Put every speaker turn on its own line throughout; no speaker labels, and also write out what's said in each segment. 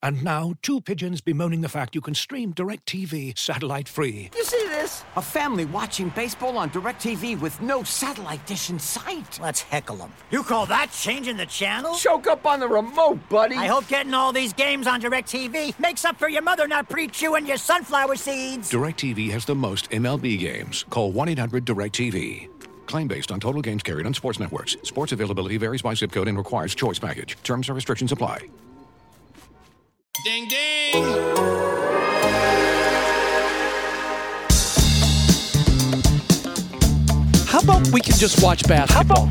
And now, two pigeons bemoaning the fact you can stream DirecTV satellite-free.
You see this? A family watching baseball on DirecTV with no satellite dish in sight.
Let's heckle them. You call that changing the channel?
Choke up on the remote, buddy.
I hope getting all these games on DirecTV makes up for your mother not pre-chewing your sunflower seeds.
DirecTV has the most MLB games. Call 1-800-DirecTV. Claim based on total games carried on sports networks. Sports availability varies by zip code and requires choice package. Terms and restrictions apply.
Ding, ding.
How about we can just watch basketball?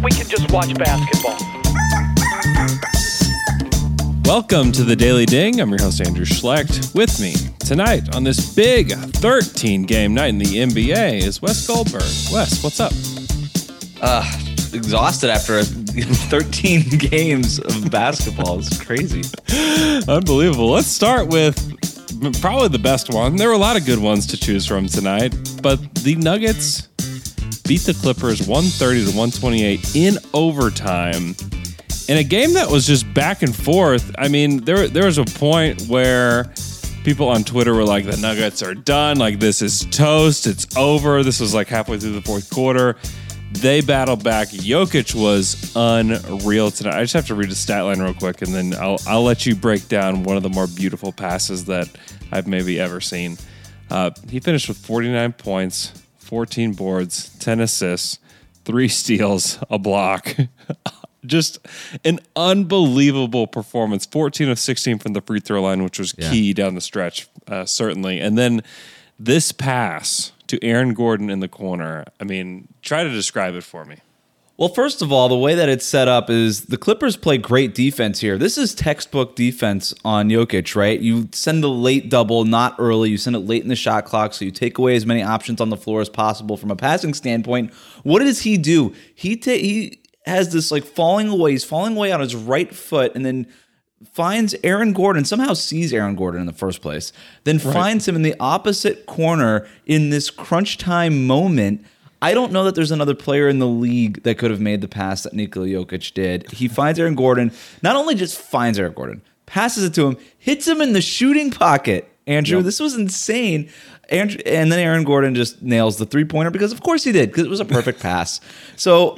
Welcome to the Daily Ding. I'm your host, Andrew Schlecht. With me tonight on this big 13-game night in the NBA is Wes Goldberg. Wes, what's up?
Exhausted after 13 games of basketball. It's crazy.
Unbelievable. Let's start with probably the best one. There were a lot of good ones to choose from tonight, but the Nuggets beat the Clippers 130-128 in overtime in a game that was just back and forth. I mean, there was a point where people on Twitter were like, the Nuggets are done. Like, this is toast. It's over. This was like halfway through the fourth quarter. They battled back. Jokic was unreal tonight. I just have to read a stat line real quick, and then I'll let you break down one of the more beautiful passes that I've maybe ever seen. He finished with 49 points, 14 boards, 10 assists, 3 steals, a block. Just an unbelievable performance. 14 of 16 from the free throw line, which was key down the stretch, certainly. And then this pass to Aaron Gordon in the corner. I mean, try to describe it for me.
Well, first of all, the way that it's set up is the Clippers play great defense here. This is textbook defense on Jokic, right? You send a late double, not early. You send it late in the shot clock, so you take away as many options on the floor as possible from a passing standpoint. What does he do? He has this like falling away. He's falling away on his right foot, and then finds Aaron Gordon, somehow sees Aaron Gordon in the first place, then finds him in the opposite corner in this crunch time moment. I don't know that there's another player in the league that could have made the pass that Nikola Jokic did. He finds Aaron Gordon, not only just finds Aaron Gordon, passes it to him, hits him in the shooting pocket. Andrew, This was insane. And then Aaron Gordon just nails the three-pointer because of course he did, because it was a perfect pass. So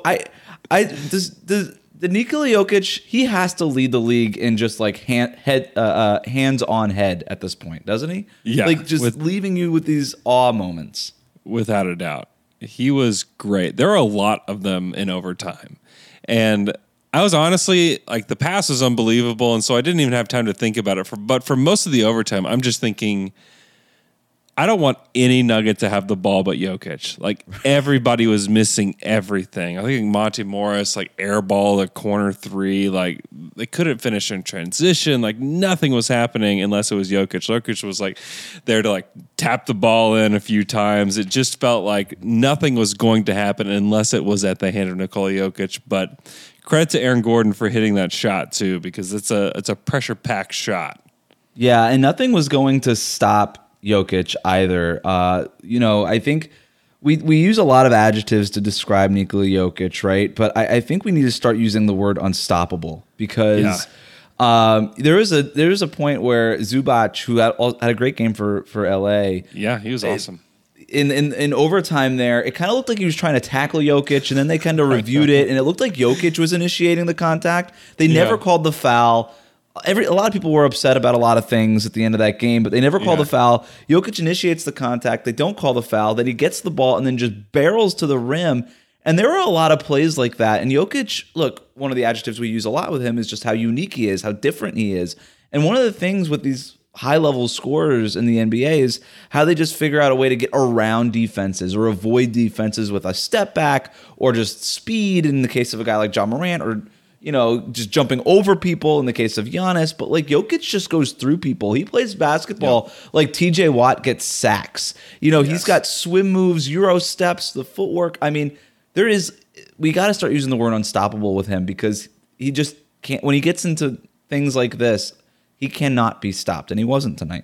the Nikola Jokic, he has to lead the league in just like hands on head at this point, doesn't he?
Yeah.
Like just leaving you with these awe moments.
Without a doubt. He was great. There were a lot of them in overtime. And I was honestly, like, the pass was unbelievable, and so I didn't even have time to think about it. But for most of the overtime, I'm just thinking, I don't want any Nugget to have the ball but Jokic. Like, everybody was missing everything. I think Monty Morris, like, airball a corner three. Like, they couldn't finish in transition. Like, nothing was happening unless it was Jokic. Jokic was, like, there to, like, tap the ball in a few times. It just felt like nothing was going to happen unless it was at the hand of Nikola Jokic. But credit to Aaron Gordon for hitting that shot, too, because it's a pressure-packed shot.
Yeah, and nothing was going to stop Jokic either. I think we use a lot of adjectives to describe Nikola Jokic, right? But I think we need to start using the word unstoppable because there is a point where Zubac, who had a great game for LA,
he was awesome.
In overtime there, it kind of looked like he was trying to tackle Jokic, and then they kind of reviewed it, and it looked like Jokic was initiating the contact. They never called the foul. A lot of people were upset about a lot of things at the end of that game, but they never called the foul. Jokic initiates the contact. They don't call the foul. Then he gets the ball and then just barrels to the rim. And there were a lot of plays like that. And Jokic, look, one of the adjectives we use a lot with him is just how unique he is, how different he is. And one of the things with these high-level scorers in the NBA is how they just figure out a way to get around defenses or avoid defenses with a step back or just speed in the case of a guy like Ja Morant, or just jumping over people in the case of Giannis. But like Jokic just goes through people. He plays basketball like TJ Watt gets sacks. He's got swim moves, Euro steps, the footwork. I mean, we got to start using the word unstoppable with him because he just can't, when he gets into things like this, he cannot be stopped. And he wasn't tonight.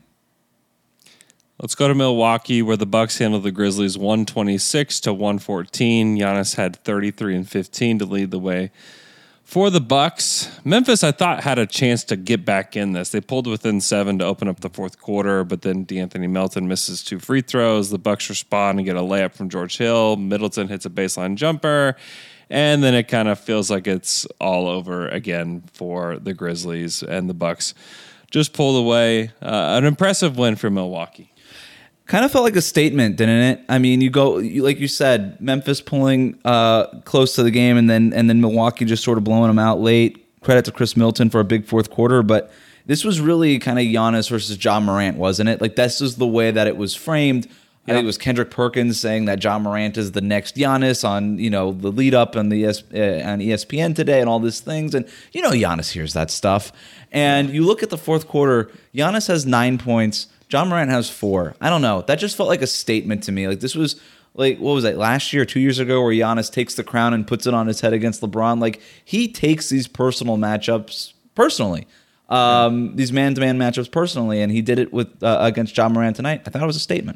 Let's go to Milwaukee, where the Bucks handled the Grizzlies 126-114. Giannis had 33 and 15 to lead the way For the Bucks, Memphis, I thought, had a chance to get back in this. They pulled within 7 to open up the fourth quarter, but then DeAnthony Melton misses 2 free throws. The Bucks respond and get a layup from George Hill. Middleton hits a baseline jumper, and then it kind of feels like it's all over again for the Grizzlies, and the Bucks just pulled away. An impressive win for Milwaukee.
Kind of felt like a statement, didn't it? I mean, like you said, Memphis pulling close to the game, and then Milwaukee just sort of blowing them out late. Credit to Chris Middleton for a big fourth quarter, but this was really kind of Giannis versus Ja Morant, wasn't it? Like, this is the way that it was framed. Yep. I think it was Kendrick Perkins saying that Ja Morant is the next Giannis on, the lead up on the on ESPN today and all these things, and Giannis hears that stuff. And you look at the fourth quarter, Giannis has 9 points. Ja Morant has 4. I don't know. That just felt like a statement to me. Like, this was, like, what was it, last year, 2 years ago, where Giannis takes the crown and puts it on his head against LeBron. Like, he takes these personal matchups personally, these man-to-man matchups personally, and he did it with against Ja Morant tonight. I thought it was a statement.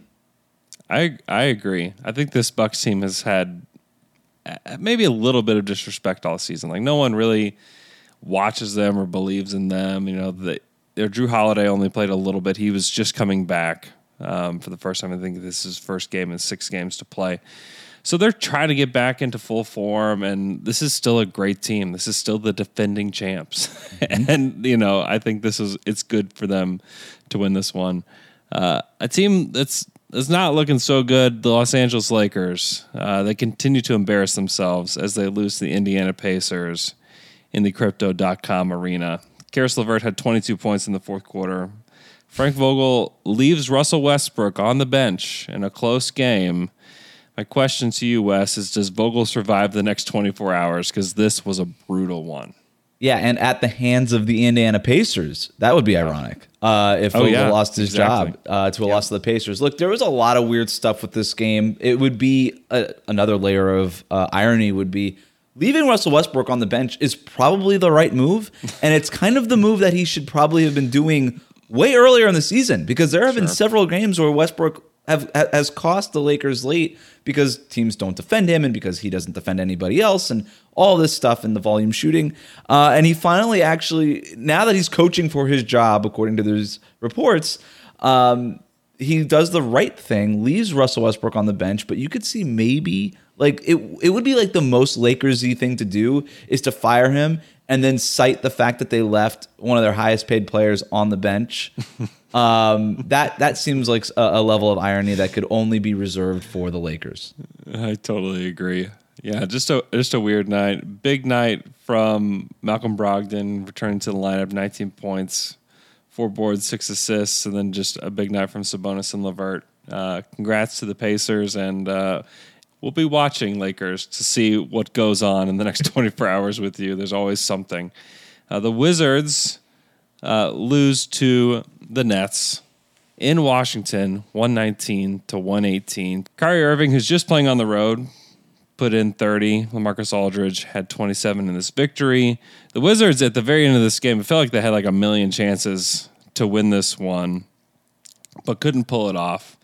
I agree. I think this Bucks team has had maybe a little bit of disrespect all season. Like, no one really watches them or believes in them. Their Drew Holiday only played a little bit. He was just coming back for the first time. I think this is his first game in 6 games to play. So they're trying to get back into full form, and this is still a great team. This is still the defending champs. And, I think it's good for them to win this one. A team that's not looking so good, the Los Angeles Lakers. They continue to embarrass themselves as they lose to the Indiana Pacers in the Crypto.com arena. Karis LeVert had 22 points in the fourth quarter. Frank Vogel leaves Russell Westbrook on the bench in a close game. My question to you, Wes, is does Vogel survive the next 24 hours? Because this was a brutal one.
Yeah, and at the hands of the Indiana Pacers. That would be ironic if Vogel lost his job to a loss to the Pacers. Look, there was a lot of weird stuff with this game. It would be another layer of irony would be leaving Russell Westbrook on the bench is probably the right move, and it's kind of the move that he should probably have been doing way earlier in the season, because there have been several games where Westbrook has cost the Lakers late because teams don't defend him and because he doesn't defend anybody else and all this stuff in the volume shooting. And he finally actually, now that he's coaching for his job, according to those reports, he does the right thing, leaves Russell Westbrook on the bench, but you could see maybe like it would be like the most Lakers-y thing to do is to fire him and then cite the fact that they left one of their highest paid players on the bench. That seems like a level of irony that could only be reserved for the Lakers.
I totally agree. Yeah, just a weird night. Big night from Malcolm Brogdon, returning to the lineup, 19 points, 4 boards, 6 assists, and then just a big night from Sabonis and LeVert. Congrats to the Pacers, and we'll be watching Lakers to see what goes on in the next 24 hours with you. There's always something. The Wizards lose to the Nets in Washington, 119-118. Kyrie Irving, who's just playing on the road, put in 30. LaMarcus Aldridge had 27 in this victory. The Wizards, at the very end of this game, it felt like they had like a million chances to win this one, but couldn't pull it off.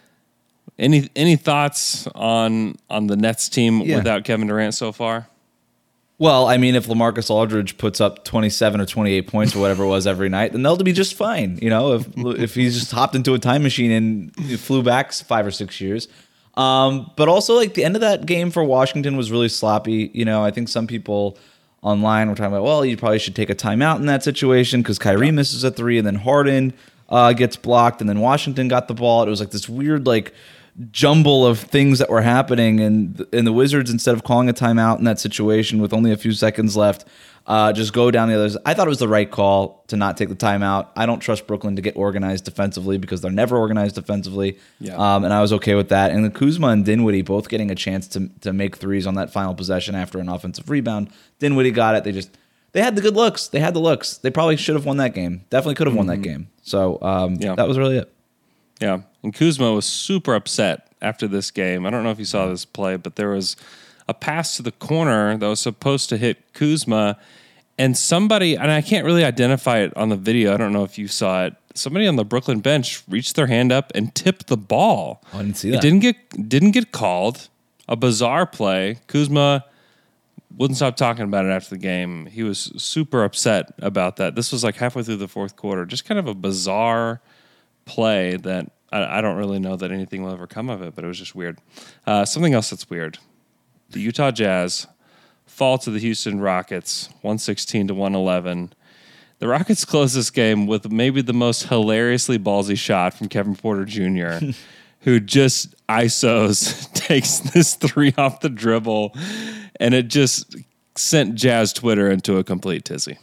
Any thoughts on the Nets team without Kevin Durant so far?
Well, I mean, if LaMarcus Aldridge puts up 27 or 28 points or whatever it was every night, then they'll be just fine. If he's just hopped into a time machine and flew back 5 or 6 years. But also, like, the end of that game for Washington was really sloppy. I think some people online were talking about, well, you probably should take a timeout in that situation because Kyrie misses a 3 and then Harden gets blocked and then Washington got the ball. It was like this weird, like, jumble of things that were happening, and the Wizards, instead of calling a timeout in that situation with only a few seconds left, just go down the others. I thought it was the right call to not take the timeout. I don't trust Brooklyn to get organized defensively because they're never organized defensively, and I was okay with that. And the Kuzma and Dinwiddie both getting a chance to make threes on that final possession after an offensive rebound. Dinwiddie got it. They had the good looks. They had the looks. They probably should have won that game. Definitely could have won that game. So that was really it.
Yeah, and Kuzma was super upset after this game. I don't know if you saw this play, but there was a pass to the corner that was supposed to hit Kuzma, and somebody, and I can't really identify it on the video, I don't know if you saw it, somebody on the Brooklyn bench reached their hand up and tipped the ball.
Oh, I didn't see that.
It didn't get called. A bizarre play. Kuzma wouldn't stop talking about it after the game. He was super upset about that. This was like halfway through the fourth quarter. Just kind of a bizarre play that I don't really know that anything will ever come of it, but it was just weird. Something else that's weird. The Utah Jazz fall to the Houston Rockets, 116-111. The Rockets close this game with maybe the most hilariously ballsy shot from Kevin Porter Jr., who just ISOs, takes this three off the dribble, and it just sent Jazz Twitter into a complete tizzy.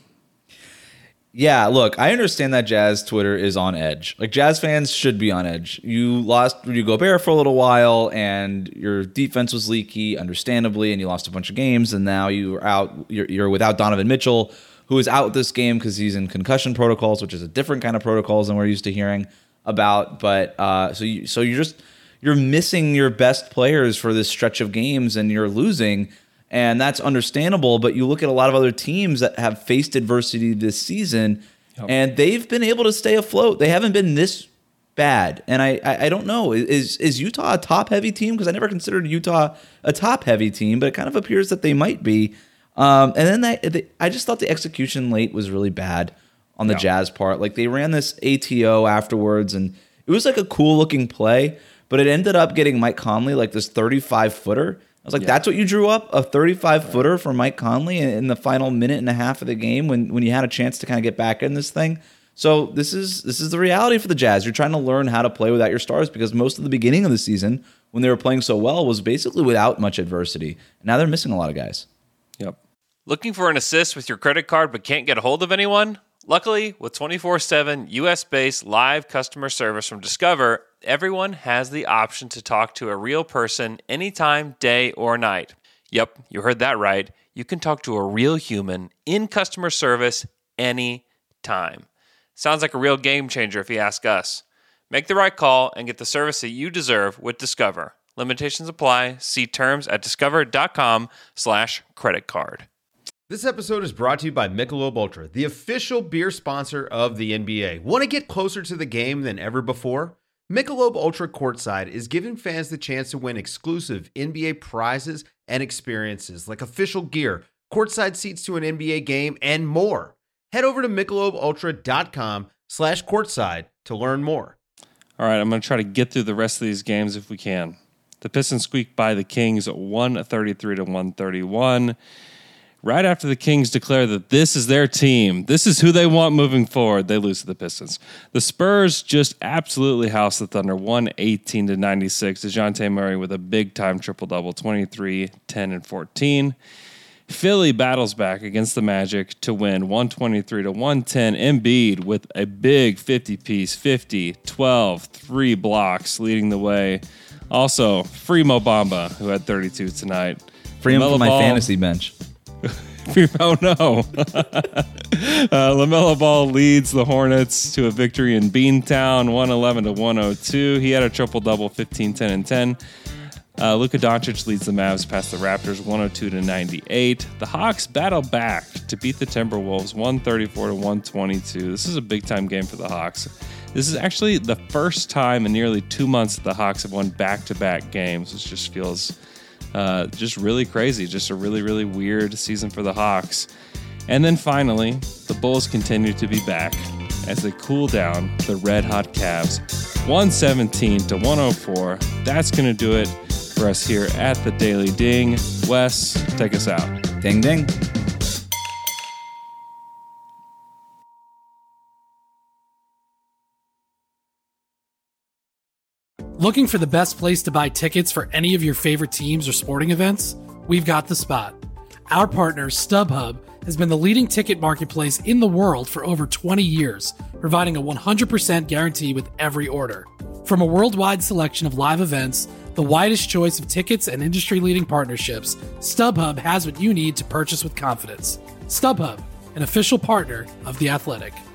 Yeah, look, I understand that Jazz Twitter is on edge. Like, Jazz fans should be on edge. You lost Rudy Gobert for a little while, and your defense was leaky, understandably, and you lost a bunch of games, and now you're out. You're without Donovan Mitchell, who is out this game because he's in concussion protocols, which is a different kind of protocols than we're used to hearing about. But so you're missing your best players for this stretch of games, and you're losing. And that's understandable, but you look at a lot of other teams that have faced adversity this season, and they've been able to stay afloat. They haven't been this bad. And I don't know, is Utah a top-heavy team? Because I never considered Utah a top-heavy team, but it kind of appears that they might be. And then I just thought the execution late was really bad on the Jazz part. Like, they ran this ATO afterwards, and it was like a cool-looking play, but it ended up getting Mike Conley like this 35-footer. I was like, that's what you drew up? A 35-footer for Mike Conley in the final minute and a half of the game when you had a chance to kind of get back in this thing? So this is the reality for the Jazz. You're trying to learn how to play without your stars, because most of the beginning of the season, when they were playing so well, was basically without much adversity. Now they're missing a lot of guys.
Yep.
Looking for an assist with your credit card but can't get a hold of anyone? Luckily, with 24/7 U.S.-based live customer service from Discover, everyone has the option to talk to a real person anytime, day or night. Yep, you heard that right. You can talk to a real human in customer service anytime. Sounds like a real game changer if you ask us. Make the right call and get the service that you deserve with Discover. Limitations apply. See terms at discover.com/creditcard.
This episode is brought to you by Michelob Ultra, the official beer sponsor of the NBA. Want to get closer to the game than ever before? Michelob Ultra Courtside is giving fans the chance to win exclusive NBA prizes and experiences like official gear, courtside seats to an NBA game, and more. Head over to MichelobUltra.com/courtside to learn more.
All right, I'm going to try to get through the rest of these games if we can. The Pistons squeaked by the Kings 133-131. Right after the Kings declare that this is their team, this is who they want moving forward, they lose to the Pistons. The Spurs just absolutely house the Thunder, 118-96. DeJounte Murray with a big-time triple-double, 23, 10, and 14. Philly battles back against the Magic to win 123-110. Embiid with a big 50-piece, 50, 12, 3 blocks leading the way. Also, free Mo Bamba, who had 32 tonight.
Free him from my fantasy bench.
Oh, no. LaMelo Ball leads the Hornets to a victory in Beantown, 111-102. He had a triple-double, 15, 10, and 10. Luka Doncic leads the Mavs past the Raptors, 102-98. The Hawks battle back to beat the Timberwolves, 134-122. This is a big-time game for the Hawks. This is actually the first time in nearly 2 months that the Hawks have won back-to-back games, which just feels just really crazy. Just a really, really weird season for the Hawks. And then finally, the Bulls continue to be back as they cool down the red-hot Cavs, 117-104. That's going to do it for us here at the Daily Ding. Wes, take us out.
Ding, ding.
Looking for the best place to buy tickets for any of your favorite teams or sporting events? We've got the spot. Our partner, StubHub, has been the leading ticket marketplace in the world for over 20 years, providing a 100% guarantee with every order. From a worldwide selection of live events, the widest choice of tickets and industry-leading partnerships, StubHub has what you need to purchase with confidence. StubHub, an official partner of The Athletic.